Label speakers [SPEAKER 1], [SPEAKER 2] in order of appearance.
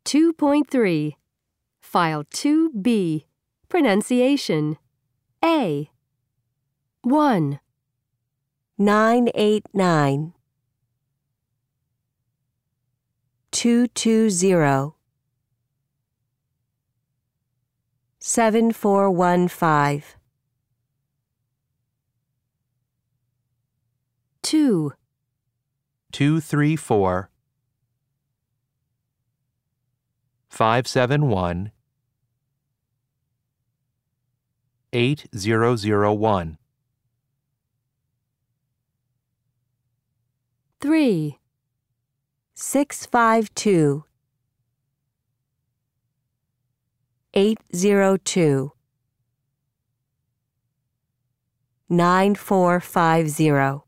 [SPEAKER 1] 2.3 File 2B Pronunciation A 1
[SPEAKER 2] 989 220 7415
[SPEAKER 1] 2
[SPEAKER 3] 234 571 8001
[SPEAKER 1] 3
[SPEAKER 2] 652 802 9450